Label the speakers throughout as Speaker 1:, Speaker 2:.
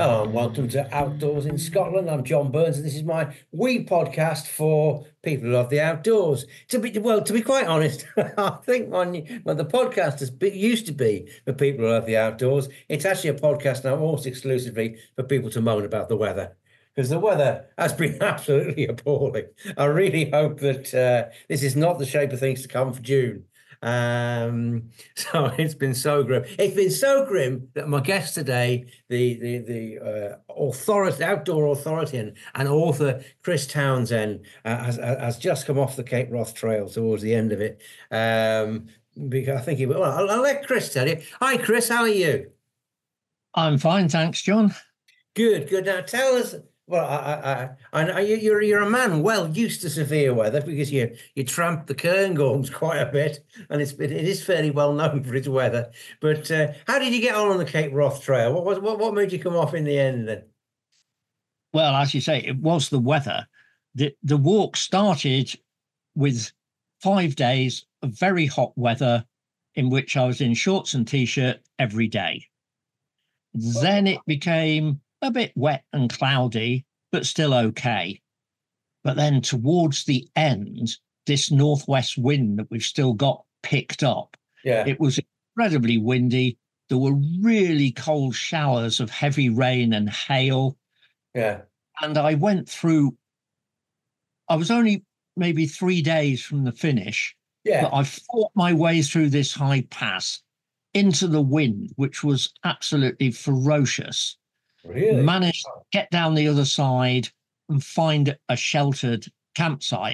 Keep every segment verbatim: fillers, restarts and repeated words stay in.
Speaker 1: Hello and welcome to Outdoors in Scotland. I'm John Burns, and this is my wee podcast for people who love the outdoors. To be well, to be quite honest, I think when, when the podcast is, used to be for people who love the outdoors, it's actually a podcast now almost exclusively for people to moan about the weather. Because the weather has been absolutely appalling. I really hope that uh, this is not the shape of things to come for June. Um, so it's been so grim. It's been so grim that my guest today, the the the uh, authority, outdoor authority, and, and author Chris Townsend, uh, has has just come off the Cape Wrath Trail towards the end of it. Um, because I think he. Well, I'll, I'll let Chris tell you. Hi, Chris. How are you?
Speaker 2: I'm fine, thanks, John.
Speaker 1: Good, good. Now tell us. Well, I, I, I know you're you're a man well used to severe weather because you you tramp the Cairngorms quite a bit, and it's it is fairly well known for its weather. But uh, how did you get on on the Cape Wrath Trail? What was what what made you come off in the end then?
Speaker 2: Well, as you say, it was the weather. The the walk started with five days of very hot weather, in which I was in shorts and t-shirt every day. Then it became a bit wet and cloudy, but still okay. But then towards the end, this northwest wind that we've still got picked up.
Speaker 1: Yeah.
Speaker 2: It was incredibly windy. There were really cold showers of heavy rain and hail.
Speaker 1: Yeah.
Speaker 2: And I went through, I was only maybe three days from the finish,
Speaker 1: Yeah.
Speaker 2: but I fought my way through this high pass into the wind, which was absolutely ferocious.
Speaker 1: Really?
Speaker 2: Managed to get down the other side and find a sheltered campsite.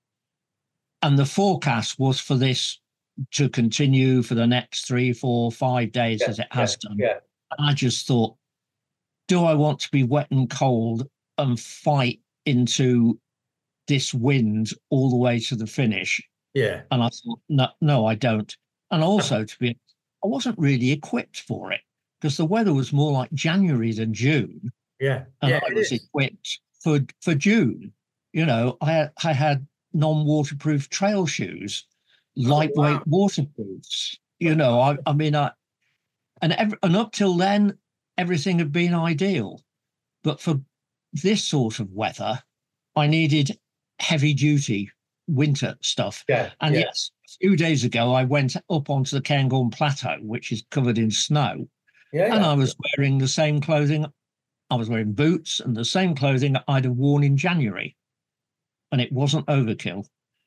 Speaker 2: And the forecast was for this to continue for the next three, four, five days,
Speaker 1: Yeah,
Speaker 2: as it has
Speaker 1: yeah,
Speaker 2: done.
Speaker 1: yeah.
Speaker 2: And I just thought, do I want to be wet and cold and fight into this wind all the way to the finish?
Speaker 1: Yeah.
Speaker 2: And I thought, no, no, I don't. And also, to be, I wasn't really equipped for it, because the weather was more like January than June.
Speaker 1: Yeah.
Speaker 2: And
Speaker 1: Yeah,
Speaker 2: I
Speaker 1: it
Speaker 2: was
Speaker 1: is.
Speaker 2: equipped for, for June. You know, I had, I had non-waterproof trail shoes, lightweight
Speaker 1: wow.
Speaker 2: waterproofs. You know, I, I mean, I, and, every, and up till then, everything had been ideal. But for this sort of weather, I needed heavy-duty winter stuff.
Speaker 1: Yeah.
Speaker 2: And
Speaker 1: yeah.
Speaker 2: yes, a few days ago, I went up onto the Cairngorm Plateau, which is covered in snow.
Speaker 1: Yeah.
Speaker 2: And
Speaker 1: yeah.
Speaker 2: I was wearing the same clothing. I was wearing boots and the same clothing I'd have worn in January. And it wasn't overkill.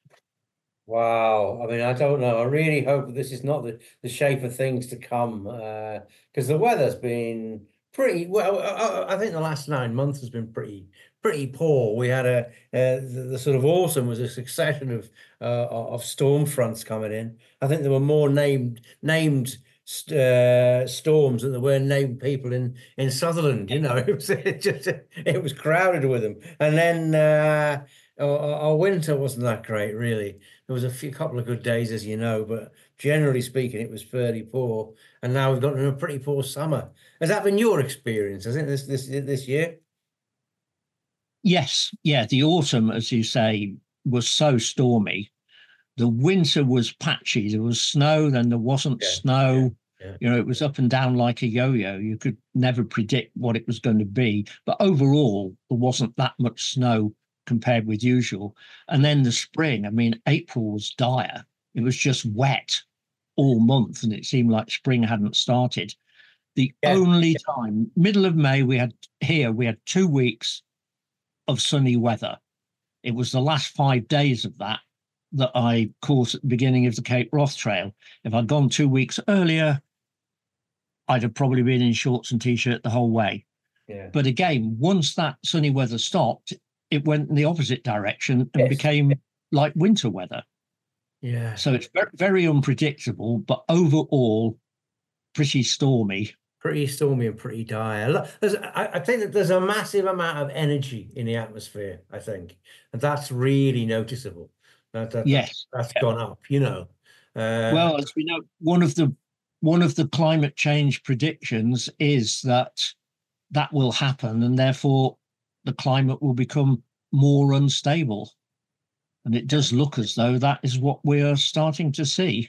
Speaker 1: Wow. I mean, I don't know. I really hope that this is not the, the shape of things to come, because uh, the weather's been pretty well. I, I think the last nine months has been pretty pretty poor. We had a uh, the, the sort of autumn was a succession of uh, of storm fronts coming in. I think there were more named named uh, storms than there were named people in in Sutherland. You know, it was it just it was crowded with them. And then uh, our, our winter wasn't that great, really. There was a few couple of good days, as you know, but generally speaking, it was fairly poor. And now we've got a pretty poor summer. Has that been your experience? I think this this this year.
Speaker 2: Yes, yeah. The autumn, as you say, was so stormy. The winter was patchy. There was snow, then there wasn't
Speaker 1: Yeah,
Speaker 2: snow.
Speaker 1: yeah, yeah.
Speaker 2: You know, it was up and down like a yo-yo. You could never predict what it was going to be. But overall, there wasn't that much snow compared with usual. And then the spring, I mean, April was dire. It was just wet all month, and it seemed like spring hadn't started. The
Speaker 1: Yeah.
Speaker 2: only time, middle of May, we had here, we had two weeks of sunny weather. It was the last five days of that that I caught at the beginning of the Cape Wrath Trail. If I'd gone two weeks earlier, I'd have probably been in shorts and t-shirt the whole way.
Speaker 1: Yeah.
Speaker 2: But again, once that sunny weather stopped, it went in the opposite direction and
Speaker 1: Yes.
Speaker 2: became like winter weather.
Speaker 1: Yeah.
Speaker 2: So it's very, very unpredictable, but overall pretty stormy.
Speaker 1: Pretty stormy and pretty dire. There's, I, I think that there's a massive amount of energy in the atmosphere, I think. And that's really noticeable. That, that,
Speaker 2: Yes.
Speaker 1: That's gone up, you know. Uh,
Speaker 2: Well, as we know, one of the one of the climate change predictions is that that will happen, and therefore the climate will become more unstable. And it does look as though that is what we are starting to see.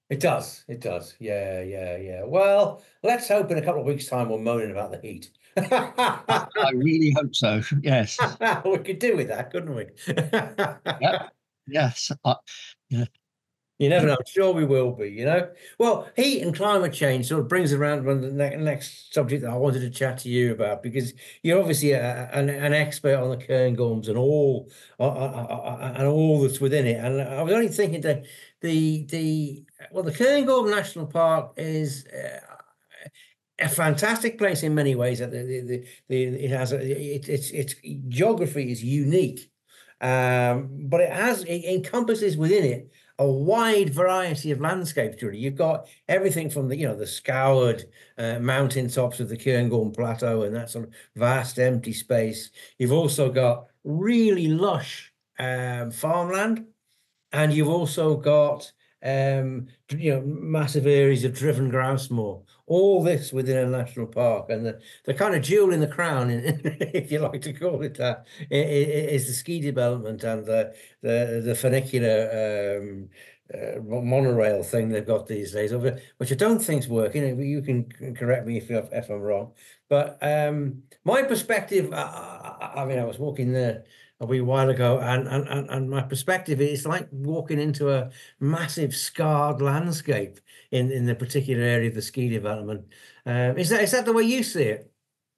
Speaker 1: It does. It does. Yeah, yeah, yeah. Well, let's hope in a couple of weeks' time we're moaning about the heat.
Speaker 2: I, I really hope so. Yes.
Speaker 1: We could do with that, couldn't we?
Speaker 2: Yep. Yes. I, yeah.
Speaker 1: You never know. I'm sure we will be, you know. Well, heat and climate change sort of brings around one of the ne next subject that I wanted to chat to you about, because you're obviously a, an, an expert on the Cairngorms and all uh, uh, uh, uh, and all that's within it. And I was only thinking that the the well, the Cairngorm National Park is uh, a fantastic place in many ways. That the, the, the, the it has a, it, its its geography is unique, um, but it has it encompasses within it a wide variety of landscapes. Julie, you've got everything from the you know the scoured uh, mountain tops of the Cairngorm Plateau and that sort of vast empty space. You've also got really lush um, farmland, and you've also got um, you know massive areas of driven grouse moor. All this within a national park, and the, the kind of jewel in the crown, if you like to call it that, is the ski development and the the the funicular um, uh, monorail thing they've got these days, which I don't think's working. You can correct me if if I'm wrong, but um, my perspective. I, I mean, I was walking there a wee while ago, and, and and and my perspective is like walking into a massive scarred landscape in in the particular area of the ski development. Um, is that is that the way you see it?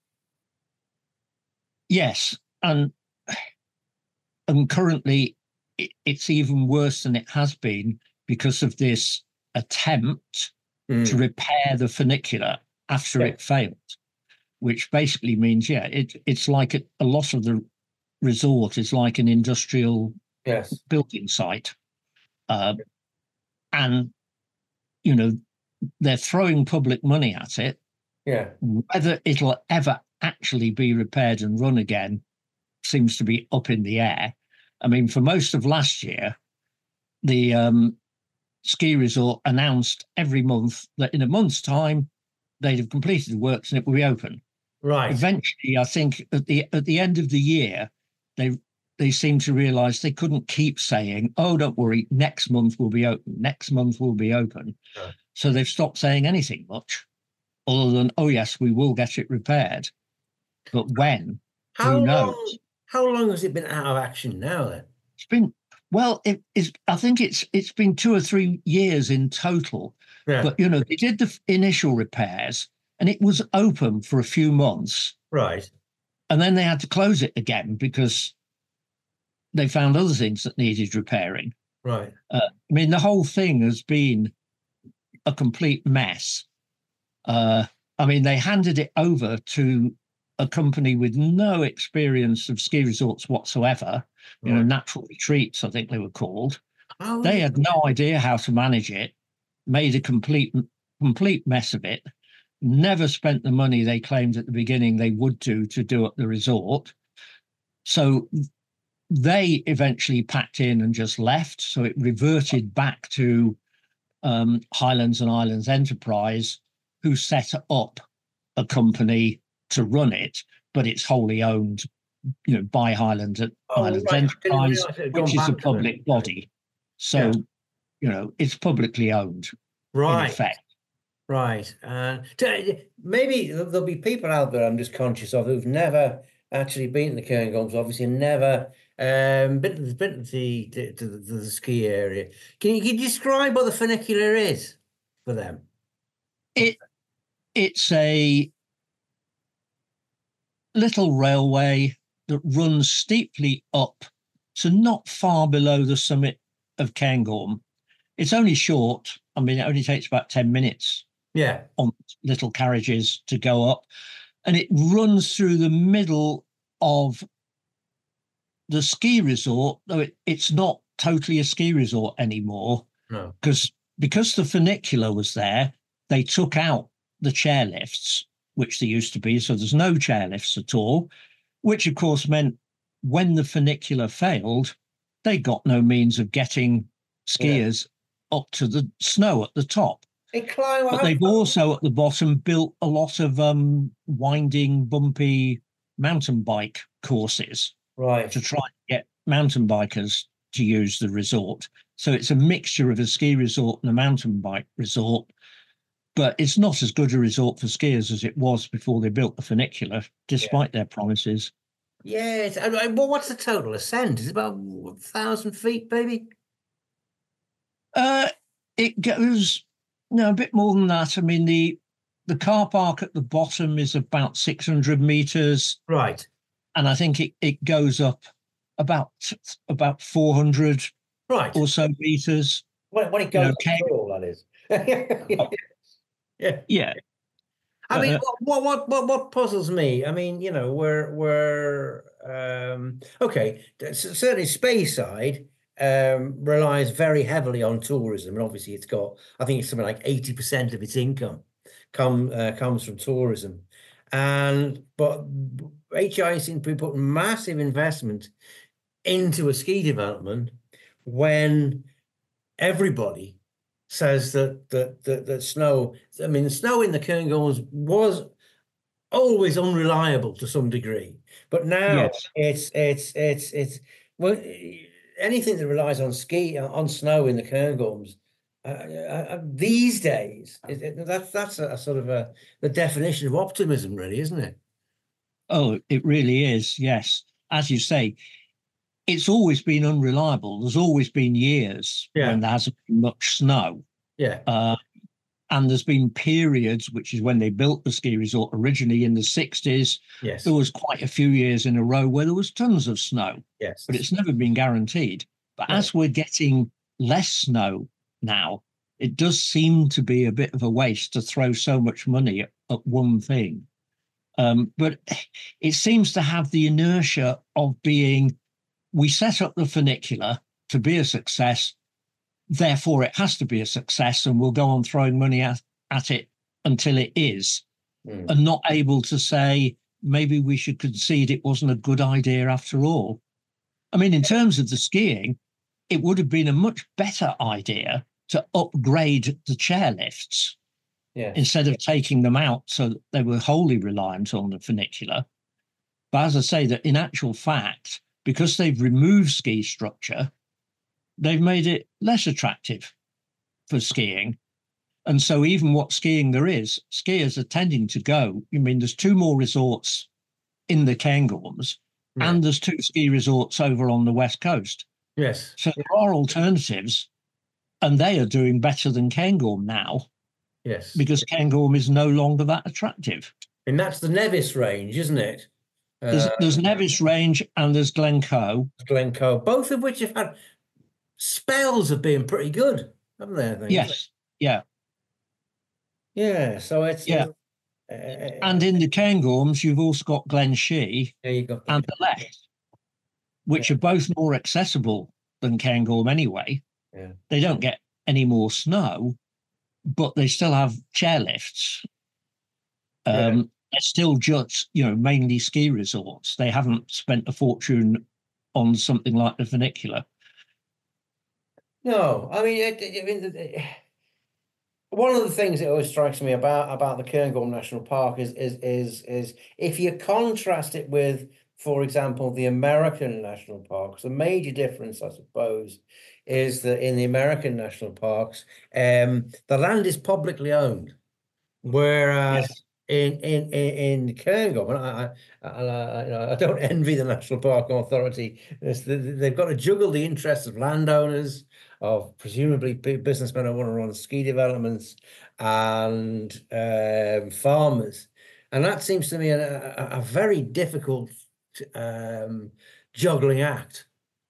Speaker 2: Yes, and and currently it, it's even worse than it has been because of this attempt mm. to repair the funicular after yeah. it failed, which basically means yeah, it it's like a, a lot of the resort is like an industrial
Speaker 1: yes.
Speaker 2: building site, uh, and you know they're throwing public money at it.
Speaker 1: Yeah,
Speaker 2: whether it'll ever actually be repaired and run again seems to be up in the air. I mean, for most of last year, the um, ski resort announced every month that in a month's time they'd have completed the works and it will be open.
Speaker 1: Right.
Speaker 2: Eventually, I think at the at the end of the year, they they seemed to realise they couldn't keep saying, "Oh, don't worry, next month will be open. Next month will be open."
Speaker 1: Right.
Speaker 2: So they've stopped saying anything much, other than, "Oh yes, we will get it repaired." But when?
Speaker 1: How
Speaker 2: who knows?
Speaker 1: Long, how long has it been out of action now? Then
Speaker 2: it's been well. It is. I think it's it's been two or three years in total.
Speaker 1: Yeah.
Speaker 2: But you know, they did the initial repairs, and it was open for a few months.
Speaker 1: Right.
Speaker 2: And then they had to close it again because they found other things that needed repairing.
Speaker 1: Right.
Speaker 2: Uh, I mean, the whole thing has been a complete mess. Uh, I mean, they handed it over to a company with no experience of ski resorts whatsoever, you right. know, Natural Retreats, I think they were called. Oh, they had no idea how to manage it, made a complete, complete mess of it. Never spent the money they claimed at the beginning they would do to do up the resort. So they eventually packed in and just left. So it reverted back to um, Highlands and Islands Enterprise, who set up a company to run it, but it's wholly owned, you know, by Highlands, oh, Highlands right. Enterprise, which is a public body. So, yeah. you know, it's publicly owned,
Speaker 1: right.
Speaker 2: in effect.
Speaker 1: Right. Uh, maybe there'll be people out there I'm just conscious of who've never actually been to the Cairngorms, obviously, and never um, been, to, been to, the, to, to, the, to the ski area. Can you, can you describe what the funicular is for them?
Speaker 2: It It's a little railway that runs steeply up to not far below the summit of Cairngorm. It's only short. I mean, it only takes about ten minutes.
Speaker 1: Yeah,
Speaker 2: on little carriages to go up, and it runs through the middle of the ski resort, though it, it's not totally a ski resort anymore.
Speaker 1: No,
Speaker 2: because because the funicular was there, they took out the chairlifts, which there used to be, so there's no chairlifts at all, which of course meant when the funicular failed, they got no means of getting skiers yeah. up to the snow at the top. But they've also at the bottom built a lot of um, winding, bumpy mountain bike courses,
Speaker 1: right,
Speaker 2: to try and get mountain bikers to use the resort. So it's a mixture of a ski resort and a mountain bike resort, but it's not as good a resort for skiers as it was before they built the funicular, despite yeah. their promises.
Speaker 1: Yes. Well, what's the total ascent? Is it about a thousand feet, baby?
Speaker 2: Uh, it goes no a bit more than that. I mean, the the car park at the bottom is about six hundred meters,
Speaker 1: right?
Speaker 2: And I think it it goes up about about four hundred,
Speaker 1: right,
Speaker 2: or so meters.
Speaker 1: When, when it goes, you know, all that is.
Speaker 2: oh,
Speaker 1: yeah,
Speaker 2: yeah.
Speaker 1: I mean, uh, what, what what what puzzles me? I mean, you know, we're we're um, okay. Certainly, Speyside um, relies very heavily on tourism, and obviously, it's got. I think it's something like eighty percent of its income come uh, comes from tourism, and but H I seem to be putting massive investment into a ski development when everybody says that that that, that snow. I mean, the snow in the Cairngorms was always unreliable to some degree, but now yes. it's it's it's it's well, anything that relies on ski on snow in the Cairngorms uh, uh, these days. It, it, that's that's a, a sort of a the definition of optimism, really, isn't it?
Speaker 2: Oh, it really is. Yes, as you say. It's always been unreliable. There's always been years yeah. when there hasn't been much snow.
Speaker 1: Yeah.
Speaker 2: Uh, and there's been periods, which is when they built the ski resort originally in the sixties.
Speaker 1: Yes.
Speaker 2: There was quite a few years in a row where there was tons of snow.
Speaker 1: Yes.
Speaker 2: But it's never been guaranteed. But right. as we're getting less snow now, it does seem to be a bit of a waste to throw so much money at, at one thing. Um, but it seems to have the inertia of being, we set up the funicular to be a success, therefore it has to be a success, and we'll go on throwing money at, at it until it is, mm. and not able to say, maybe we should concede it wasn't a good idea after all. I mean, in terms of the skiing, it would have been a much better idea to upgrade the chairlifts
Speaker 1: yes.
Speaker 2: instead of taking them out so that they were wholly reliant on the funicular. But as I say, that in actual fact, because they've removed ski structure, they've made it less attractive for skiing. And so even what skiing there is, skiers are tending to go. I mean, there's two more resorts in the Cairngorms, yeah. and there's two ski resorts over on the west coast.
Speaker 1: Yes.
Speaker 2: So there are alternatives, and they are doing better than Cairngorm now.
Speaker 1: Yes.
Speaker 2: Because Cairngorm is no longer that attractive.
Speaker 1: And that's the Nevis range, isn't it?
Speaker 2: There's, uh, there's Nevis Range and there's Glencoe.
Speaker 1: Glencoe, both of which have had spells of being pretty good, haven't they? I think.
Speaker 2: Yes, yeah.
Speaker 1: Yeah, so it's...
Speaker 2: Yeah. Uh, and in the Cairngorms, you've also got Glen Shee
Speaker 1: yeah, you got
Speaker 2: and the Left, which yeah. are both more accessible than Cairngorm anyway.
Speaker 1: Yeah.
Speaker 2: They don't get any more snow, but they still have chairlifts. Um, yeah. They're still just, you know, mainly ski resorts. They haven't spent a fortune on something like the funicular.
Speaker 1: No, I mean, it, it, I mean it, one of the things that always strikes me about about the Cairngorm National Park is is is is if you contrast it with, for example, the American national parks, the major difference, I suppose, is that in the American national parks, um, the land is publicly owned, whereas yes. In in in Cairngorm, and I I, I, you know, I don't envy the National Park Authority. They've got to juggle the interests of landowners, of presumably businessmen who want to run ski developments, and um, farmers, and that seems to me a, a, a very difficult um, juggling act.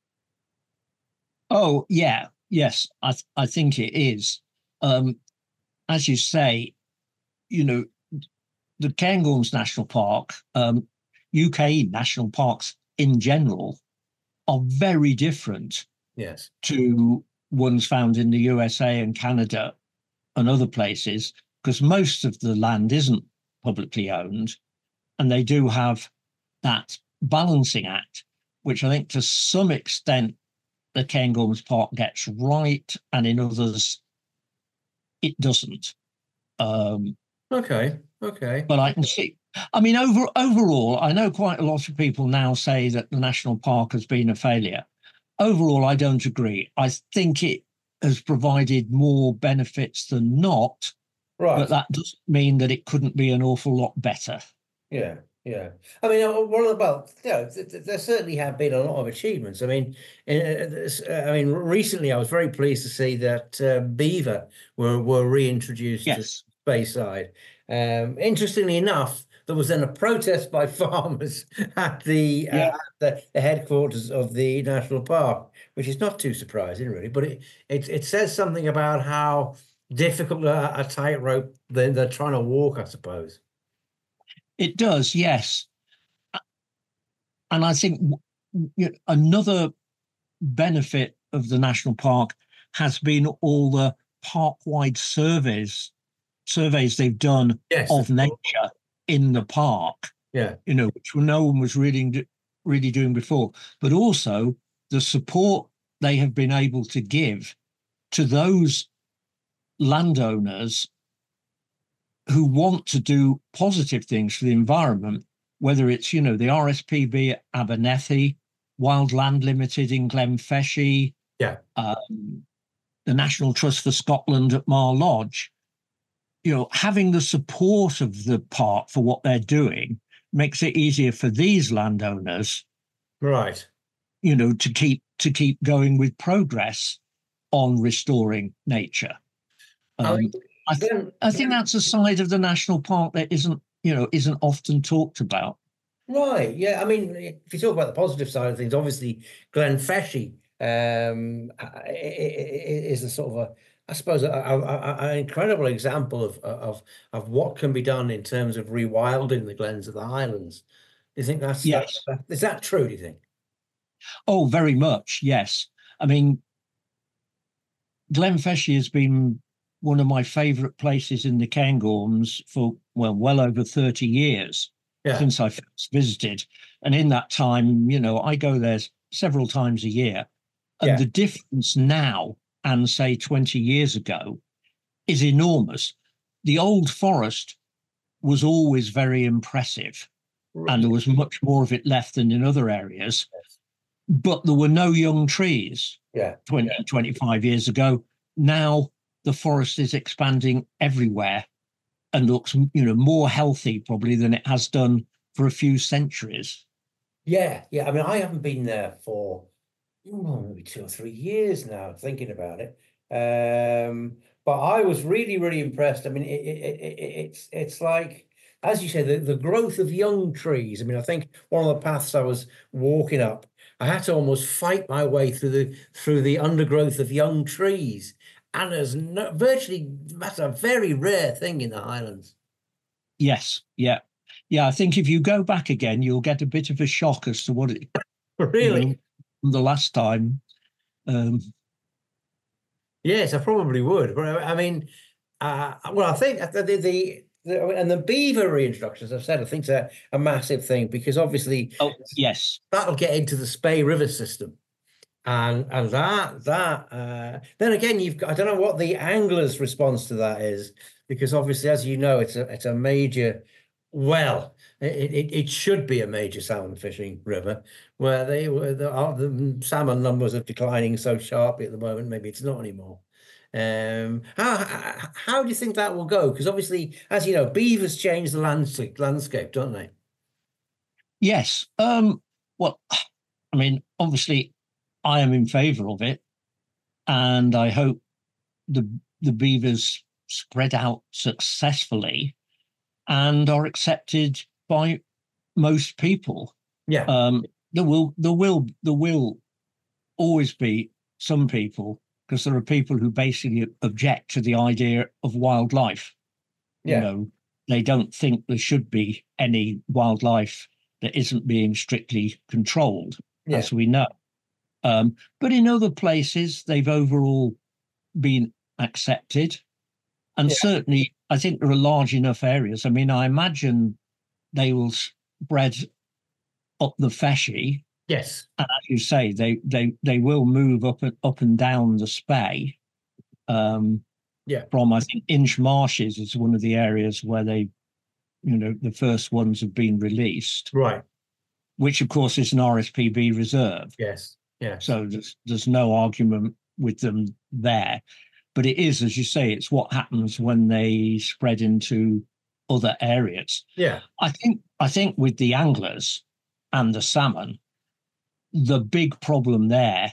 Speaker 2: Oh yeah, yes, I th I think it is. Um, as you say, you know. The Cairngorms National Park, um, U K national parks in general, are very different
Speaker 1: yes.
Speaker 2: to ones found in the U S A and Canada and other places, because most of the land isn't publicly owned, and they do have that balancing act, which I think to some extent the Cairngorms Park gets right, and in others it doesn't. Um,
Speaker 1: okay. Okay.
Speaker 2: But I can see, I mean, over overall, I know quite a lot of people now say that the national park has been a failure. overall, I don't agree. I think it has provided more benefits than not,
Speaker 1: Right.
Speaker 2: but that doesn't mean that it couldn't be an awful lot better.
Speaker 1: Yeah, yeah. I mean, uh, one of the, well, yeah, th th there certainly have been a lot of achievements. I mean, in, uh, this- uh, I mean, recently I was very pleased to see that uh, beaver were were reintroduced to
Speaker 2: Yes.
Speaker 1: Bayside. Um, interestingly enough, there was then a protest by farmers at the, uh,
Speaker 2: Yeah.
Speaker 1: at the the headquarters of the national park, which is not too surprising, really. But it it, it says something about how difficult a, a tightrope they're, they're trying to walk, I suppose.
Speaker 2: It does, yes. And I think another benefit of the national park has been all the park-wide surveys surveys they've done
Speaker 1: Yes,
Speaker 2: of nature in the park.
Speaker 1: Yeah,
Speaker 2: you know, which no one was really really doing before. But also the support they have been able to give to those landowners who want to do positive things for the environment, whether it's, you know, the R S P B at Abernethy, Wild Land Limited in Glenfeshie,
Speaker 1: yeah,
Speaker 2: um, the National Trust for Scotland at Mar Lodge. You know, having the support of the park for what they're doing makes it easier for these landowners,
Speaker 1: right.
Speaker 2: you know, to keep to keep going with progress on restoring nature.
Speaker 1: I
Speaker 2: Um,
Speaker 1: mean,
Speaker 2: I, th-
Speaker 1: then,
Speaker 2: I think that's a side of the national park that isn't, you know, isn't often talked about.
Speaker 1: right, yeah. I mean, if you talk about the positive side of things, obviously Glenfeshie um, i- i- i- is a sort of a, I suppose, a, a, a- an incredible example of of of what can be done in terms of rewilding the glens of the Highlands. Do you think that's that,
Speaker 2: Yes.
Speaker 1: that is that true? Do you think?
Speaker 2: Oh, very much. Yes. I mean, Glenfeshie has been one of my favourite places in the Cairngorms for, well, well over thirty years
Speaker 1: Yeah,
Speaker 2: since I first visited. And in that time, you know, I go there several times a year. And
Speaker 1: yeah,
Speaker 2: the difference now and say twenty years ago is enormous. The old forest was always very impressive, and there was much more of it left than in other areas. But there were no young trees
Speaker 1: yeah,
Speaker 2: twenty,
Speaker 1: yeah.
Speaker 2: twenty-five years ago. Now the forest is expanding everywhere and looks, you know, more healthy probably than it has done for a few centuries.
Speaker 1: Yeah, yeah. I mean, I haven't been there for oh, maybe two or three years now, thinking about it. Um, but I was really, really impressed. I mean, it, it, it, it's it's like, as you say, the, the growth of young trees. I mean, I think one of the paths I was walking up, I had to almost fight my way through the through the undergrowth of young trees. And there's no, virtually, that's a very rare thing in the Highlands.
Speaker 2: Yes, yeah. Yeah, I think if you go back again, you'll get a bit of a shock as to what it, you know,
Speaker 1: Really?
Speaker 2: the last time. Um,
Speaker 1: Yes, I probably would. But I I mean, uh, well, I think the, the, the, the and the beaver reintroduction, as I've said, I think is a, a massive thing because obviously
Speaker 2: oh, yes.
Speaker 1: that'll get into the Spey River system. And and that that uh, then again, you've got I don't know what the anglers' response to that is because obviously, as you know, it's a it's a major well, it it, it should be a major salmon fishing river where they were the, uh, the salmon numbers are declining so sharply at the moment. Maybe it's not anymore. Um, how how, how do you think that will go? Because obviously, as you know, beavers change the landscape landscape, don't they?
Speaker 2: Yes. Um, well, I mean, obviously, I am in favour of it, and I hope the the beavers spread out successfully and are accepted by most people.
Speaker 1: Yeah,
Speaker 2: Um, there will there will there will always be some people, because there are people who basically object to the idea of wildlife. You
Speaker 1: yeah,
Speaker 2: know, they don't think there should be any wildlife that isn't being strictly controlled,
Speaker 1: yeah,
Speaker 2: as we know. Um, but in other places, they've overall been accepted. And
Speaker 1: yeah.
Speaker 2: certainly, I think there are large enough areas. I mean, I imagine they will spread up the Feshie.
Speaker 1: Yes.
Speaker 2: And as you say, they they they will move up and up and down the Spey. Um,
Speaker 1: Yeah.
Speaker 2: from I think Inch Marshes is one of the areas where they, you know, the first ones have been released,
Speaker 1: Right.
Speaker 2: which of course is an R S P B reserve.
Speaker 1: Yes. Yeah.
Speaker 2: So there's there's no argument with them there. But it is, as you say, it's what happens when they spread into other areas.
Speaker 1: Yeah.
Speaker 2: I think I think with the anglers and the salmon, the big problem there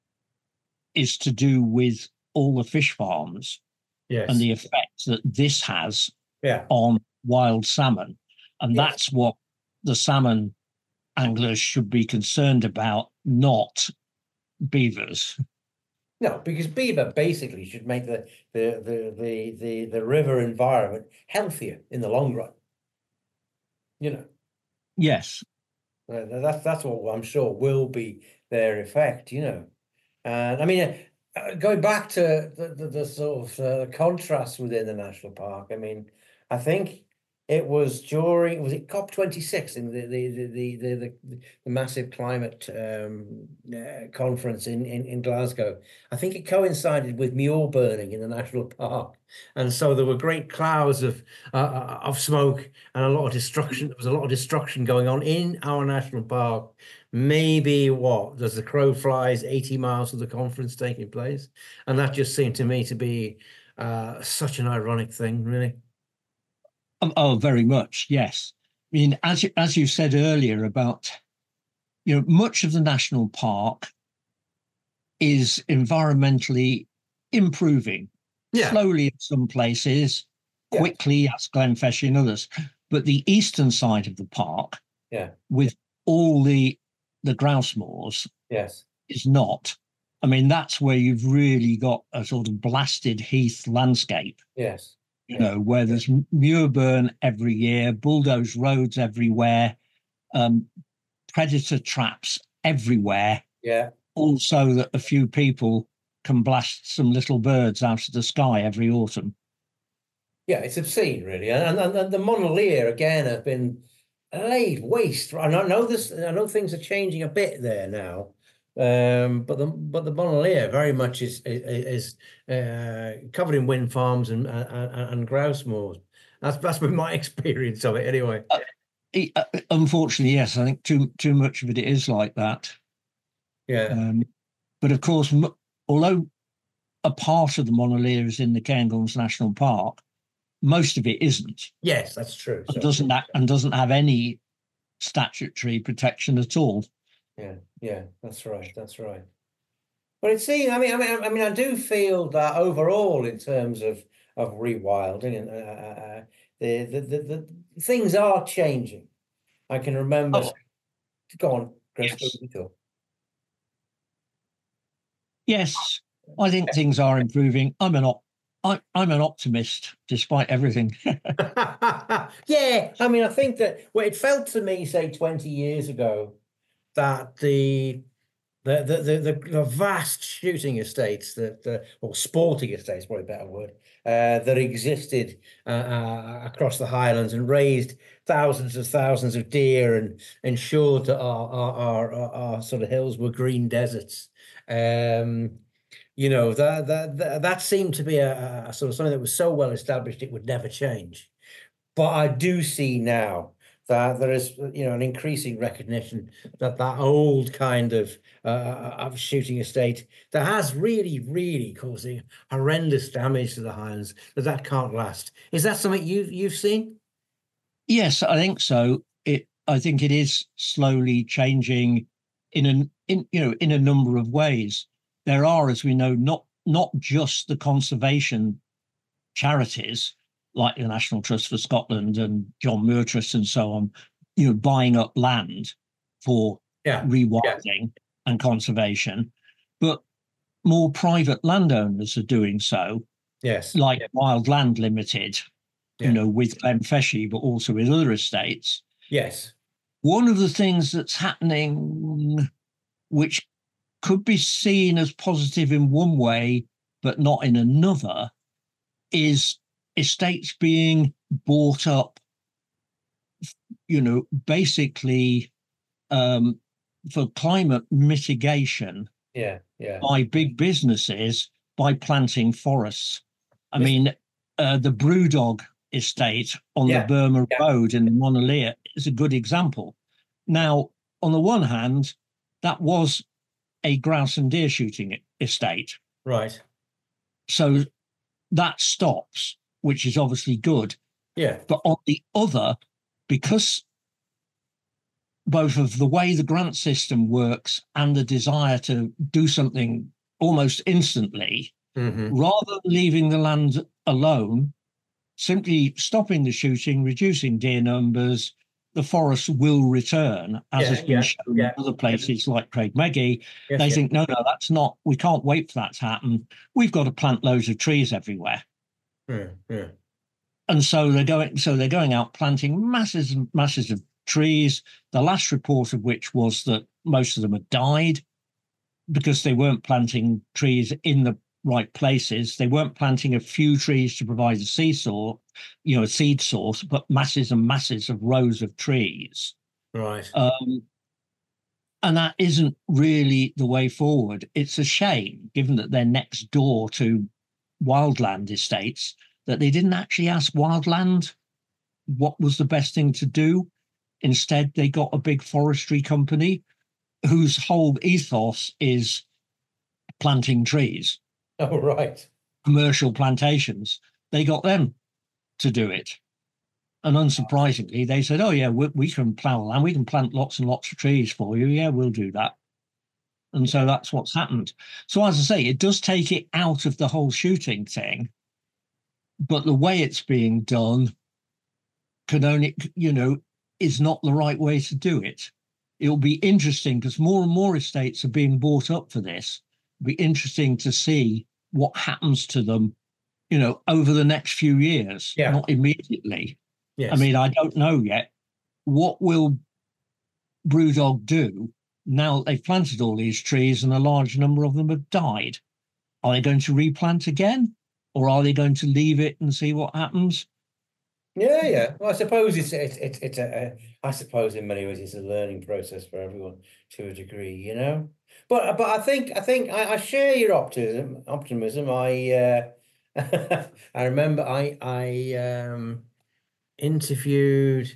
Speaker 2: is to do with all the fish farms
Speaker 1: Yes.
Speaker 2: and the effect that this has
Speaker 1: yeah.
Speaker 2: on wild salmon. And
Speaker 1: Yes.
Speaker 2: that's what the salmon anglers should be concerned about, not beavers.
Speaker 1: No, because beaver basically should make the the the the the, the river environment healthier in the long run. You know.
Speaker 2: Yes.
Speaker 1: Uh, that's that's what I'm sure will be their effect. You know, and I mean, uh, going back to the the, the sort of uh, contrast within the national park. I mean, I think it was during was it COP twenty-six in the the the the the, the, the massive climate um, uh, conference in, in in Glasgow. I think it coincided with mule burning in the national park, and so there were great clouds of uh, of smoke and a lot of destruction. There was a lot of destruction going on in our national park. Maybe what does the crow flies eighty miles of the conference taking place, and that just seemed to me to be uh, such an ironic thing, really.
Speaker 2: Oh, oh, very much, yes. I mean, as you, as you said earlier about, you know, much of the national park is environmentally improving,
Speaker 1: Yeah.
Speaker 2: slowly in some places,
Speaker 1: Yeah.
Speaker 2: quickly as Glenfesh in others. But the eastern side of the park,
Speaker 1: Yeah.
Speaker 2: with all the the grouse moors,
Speaker 1: Yes.
Speaker 2: is not. I mean, that's where you've really got a sort of blasted heath landscape.
Speaker 1: Yes.
Speaker 2: You
Speaker 1: Yeah.
Speaker 2: know, where there's muir burn every year, bulldozed roads everywhere, um, predator traps everywhere.
Speaker 1: Yeah.
Speaker 2: Also, that a few people can blast some little birds out of the sky every autumn.
Speaker 1: Yeah, it's obscene, really, and and, and the Monalier again have been laid waste. And I know this. I know things are changing a bit there now, um, but the but the Monalier very much is is, is uh, covered in wind farms and and, and grouse moors. That's that's been my experience of it, anyway.
Speaker 2: Uh, uh, unfortunately, yes, I think too too much of it is like that.
Speaker 1: Yeah.
Speaker 2: Um, but of course, m- although a part of the Monalier is in the Cairngorms National Park, most of it isn't.
Speaker 1: Yes, that's true.
Speaker 2: And
Speaker 1: So,
Speaker 2: doesn't that and doesn't have any statutory protection at all.
Speaker 1: yeah, yeah, that's right. That's right. But it seems, I mean, I mean, I mean, I do feel that overall, in terms of of rewilding, and uh, uh, uh, the, the the the things are changing. I can remember.
Speaker 2: Oh,
Speaker 1: Go on, Chris.
Speaker 2: yes.
Speaker 1: What do you
Speaker 2: Yes, I think things are improving. I'm an op- I, I'm an optimist despite everything.
Speaker 1: Yeah, I mean, I think that well, it felt to me, say, twenty years ago, that the the the the, the, the vast shooting estates that uh, or sporting estates, probably a better word, uh, that existed uh, uh, across the Highlands and raised thousands and thousands of deer and ensured that our our, our, our, our sort of hills were green deserts. Um, you know, that that that, that seemed to be a, a sort of something that was so well established it would never change. But I do see now that there is, you know, an increasing recognition that that old kind of uh, of shooting estate that has really, really causing horrendous damage to the Highlands, that that can't last. Is that something you've you've seen?
Speaker 2: Yes, I think so. It I think it is slowly changing in an in you know in a number of ways. There are, as we know, not not just the conservation charities like the National Trust for Scotland and John Muir Trust and so on, you know, buying up land for
Speaker 1: Yeah.
Speaker 2: rewilding
Speaker 1: Yeah.
Speaker 2: and conservation, but more private landowners are doing so,
Speaker 1: Yes.
Speaker 2: like
Speaker 1: Yeah.
Speaker 2: Wildland Limited,
Speaker 1: Yeah.
Speaker 2: you know, with Glenfeshie, but also with other estates.
Speaker 1: Yes.
Speaker 2: One of the things that's happening, which could be seen as positive in one way, but not in another, is estates being bought up, you know, basically um, for climate mitigation
Speaker 1: Yeah. Yeah.
Speaker 2: by big businesses by planting forests. I mean, uh, the Brewdog estate on
Speaker 1: Yeah.
Speaker 2: the Burma
Speaker 1: Yeah.
Speaker 2: Road in Monalier is a good example. Now, on the one hand, that was a grouse and deer shooting estate.
Speaker 1: Right.
Speaker 2: So that stops, which is obviously good.
Speaker 1: Yeah.
Speaker 2: But on the other, because both of the way the grant system works and the desire to do something almost instantly,
Speaker 1: Mm-hmm.
Speaker 2: rather than leaving the land alone, simply stopping the shooting, reducing deer numbers, the forest will return, as
Speaker 1: Yeah,
Speaker 2: has been
Speaker 1: yeah,
Speaker 2: shown
Speaker 1: yeah.
Speaker 2: in other places like Craigmeggy.
Speaker 1: Yes,
Speaker 2: They
Speaker 1: yeah.
Speaker 2: think, no, no, that's not, we can't wait for that to happen. We've got to plant loads of trees everywhere.
Speaker 1: Yeah, yeah.
Speaker 2: And so they're going, so they're going out planting masses and masses of trees. The last report of which was that most of them had died because they weren't planting trees in the right places. They weren't planting a few trees to provide a seed source, you know, a seed source, but masses and masses of rows of trees.
Speaker 1: Right.
Speaker 2: Um, and that isn't really the way forward. It's a shame, given that they're next door to wildland estates, that they didn't actually ask wildland what was the best thing to do. Instead, they got a big forestry company whose whole ethos is planting trees.
Speaker 1: Oh, right.
Speaker 2: Commercial plantations. They got them to do it. And unsurprisingly, they said, oh, yeah, we, we can plough land. We can plant lots and lots of trees for you. Yeah, we'll do that. And so that's what's happened. So as I say, it does take it out of the whole shooting thing. But the way it's being done can only, you know, is not the right way to do it. It'll be interesting because more and more estates are being bought up for this. It'll be interesting to see what happens to them, you know, over the next few years,
Speaker 1: Yeah.
Speaker 2: not immediately.
Speaker 1: Yes.
Speaker 2: I mean, I don't know yet. What will Brewdog do now that they've planted all these trees and a large number of them have died? Are they going to replant again? Or are they going to leave it and see what happens?
Speaker 1: Yeah, yeah. Well, I suppose it's it's it's, it's a, a I suppose in many ways it's a learning process for everyone to a degree, you know. But but I think I think I, I share your optimism. Optimism. I uh, I remember I I um interviewed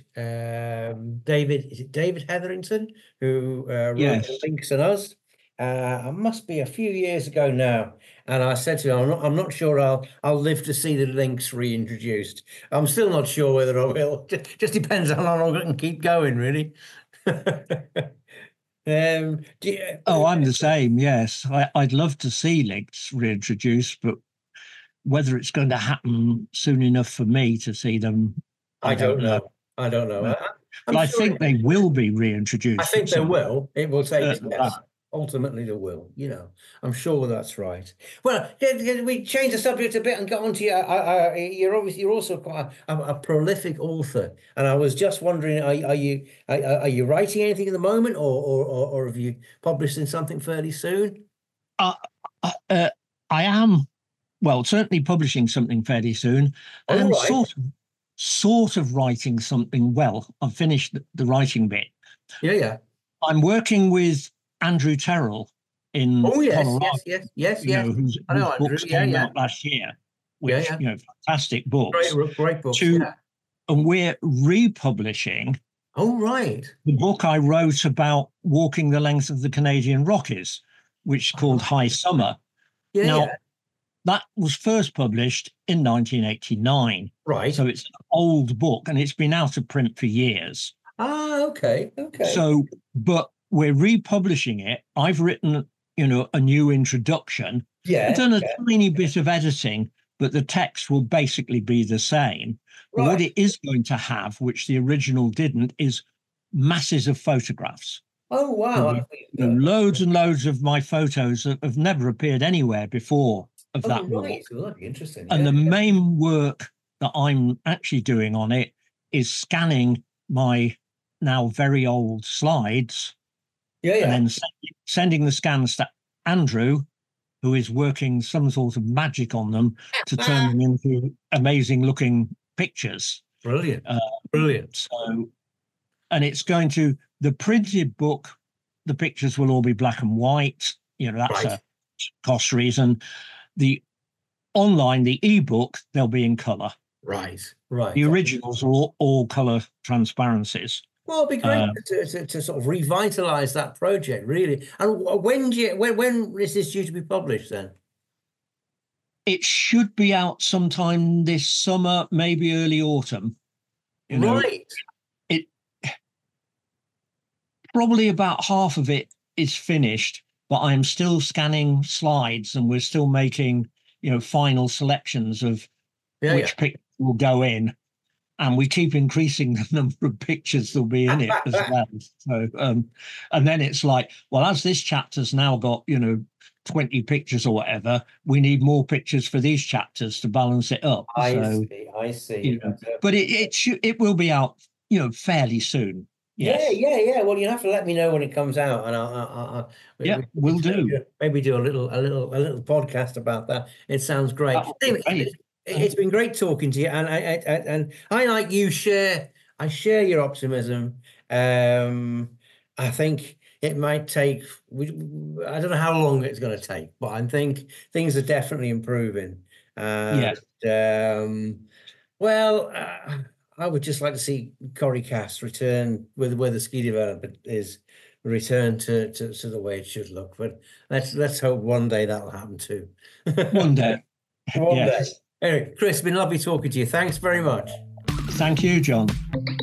Speaker 1: um David. Is it David Hetherington who uh, wrote
Speaker 2: Yes.
Speaker 1: Links and Us? Uh, it must be a few years ago now. And I said to him, I'm not, I'm not sure I'll I'll live to see the links reintroduced. I'm still not sure whether I will. Just, just depends how long I can keep going, really. um, do you,
Speaker 2: Oh, I'm the same. Yes, I, I'd love to see links reintroduced, but whether it's going to happen soon enough for me to see them, I,
Speaker 1: I don't know.
Speaker 2: know.
Speaker 1: I don't know.
Speaker 2: But,
Speaker 1: I,
Speaker 2: but I
Speaker 1: sure
Speaker 2: think
Speaker 1: it,
Speaker 2: they will be reintroduced.
Speaker 1: I think they
Speaker 2: some-
Speaker 1: will. It will take
Speaker 2: certain
Speaker 1: yes.
Speaker 2: time.
Speaker 1: Ultimately, they will. You know, I'm sure that's right. Well, can, can we change the subject a bit and get on to you? I, I, you're obviously you're also quite a, a prolific author, and I was just wondering, are, are you are, are you writing anything at the moment, or or or, or have you published in something fairly soon?
Speaker 2: Uh, uh, I am, well, certainly publishing something fairly soon,
Speaker 1: Oh,
Speaker 2: and
Speaker 1: right.
Speaker 2: sort of, sort of writing something. Well, I've finished the, the writing bit.
Speaker 1: Yeah, yeah.
Speaker 2: I'm working with Andrew Terrell in
Speaker 1: Oh, yes,
Speaker 2: Colorado,
Speaker 1: yes, yes, yes,
Speaker 2: you
Speaker 1: yes.
Speaker 2: know, whose,
Speaker 1: I know
Speaker 2: whose
Speaker 1: Andrew.
Speaker 2: books
Speaker 1: Yeah,
Speaker 2: came
Speaker 1: yeah.
Speaker 2: out last year, which,
Speaker 1: Yeah, yeah.
Speaker 2: you know, fantastic books.
Speaker 1: Great, great books.
Speaker 2: To,
Speaker 1: Yeah.
Speaker 2: And we're republishing
Speaker 1: Oh, right.
Speaker 2: the book I wrote about walking the length of the Canadian Rockies, which is called High Summer.
Speaker 1: Yeah,
Speaker 2: Now,
Speaker 1: yeah.
Speaker 2: that was first published in nineteen eighty-nine.
Speaker 1: Right.
Speaker 2: So it's an old book and it's been out of print for years.
Speaker 1: Ah, okay, okay.
Speaker 2: So, but we're republishing it. I've written, you know, a new introduction.
Speaker 1: Yeah.
Speaker 2: I've done a
Speaker 1: yeah.
Speaker 2: tiny bit of editing, but the text will basically be the same. But
Speaker 1: Right.
Speaker 2: what it is going to have, which the original didn't, is masses of photographs.
Speaker 1: Oh, wow.
Speaker 2: You know, loads and loads of my photos have, have never appeared anywhere before of
Speaker 1: Oh,
Speaker 2: that
Speaker 1: right.
Speaker 2: walk.
Speaker 1: Well, that'd be interesting.
Speaker 2: And
Speaker 1: yeah.
Speaker 2: the main work that I'm actually doing on it is scanning my now very old slides
Speaker 1: Yeah, yeah.
Speaker 2: and then sending, sending the scans to Andrew, who is working some sort of magic on them to turn them into amazing looking pictures.
Speaker 1: Brilliant.
Speaker 2: Uh,
Speaker 1: Brilliant.
Speaker 2: So, and it's going to, the printed book, the pictures will all be black and white. You know, that's
Speaker 1: Right.
Speaker 2: a cost reason. The online, the ebook, they'll be in color.
Speaker 1: Right. Right.
Speaker 2: The originals are all, all color transparencies.
Speaker 1: Well, it'd be great
Speaker 2: Uh,
Speaker 1: to, to, to sort of revitalise that project, really. And when do you, when when is this due to be published then?
Speaker 2: it should be out sometime this summer, maybe early autumn. You know,
Speaker 1: Right.
Speaker 2: it probably about half of it is finished, but I'm still scanning slides and we're still making, you know, final selections of
Speaker 1: Yeah,
Speaker 2: which
Speaker 1: yeah.
Speaker 2: picture will go in. And we keep increasing the number of pictures that'll be in it as well. So, um, and then it's like, well, as this chapter's now got, you know, twenty pictures or whatever, we need more pictures for these chapters to balance it up.
Speaker 1: I
Speaker 2: so,
Speaker 1: see, I see.
Speaker 2: you know, but it it should it will be out, you know, fairly soon.
Speaker 1: Yeah,
Speaker 2: Yes.
Speaker 1: yeah, yeah. Well, you have to let me know when it comes out, and I'll, I'll, I'll
Speaker 2: Yeah,
Speaker 1: maybe,
Speaker 2: will do.
Speaker 1: maybe do a little, a little, a little podcast about that. It sounds great.
Speaker 2: That would be
Speaker 1: Anyway,
Speaker 2: great.
Speaker 1: it, it's been great talking to you, and I, I, I, and I like you share. I share your optimism. Um, I think it might take. We, I don't know how long it's going to take, but I think things are definitely improving. And
Speaker 2: Yes.
Speaker 1: um, well. Uh, I would just like to see Corrie-Cast return with where the ski development is return to, to to the way it should look. But let's let's hope one day that'll happen too.
Speaker 2: One day.
Speaker 1: One day.
Speaker 2: Yes.
Speaker 1: Anyway, Chris, been lovely talking to you. Thanks very much.
Speaker 2: Thank you, John.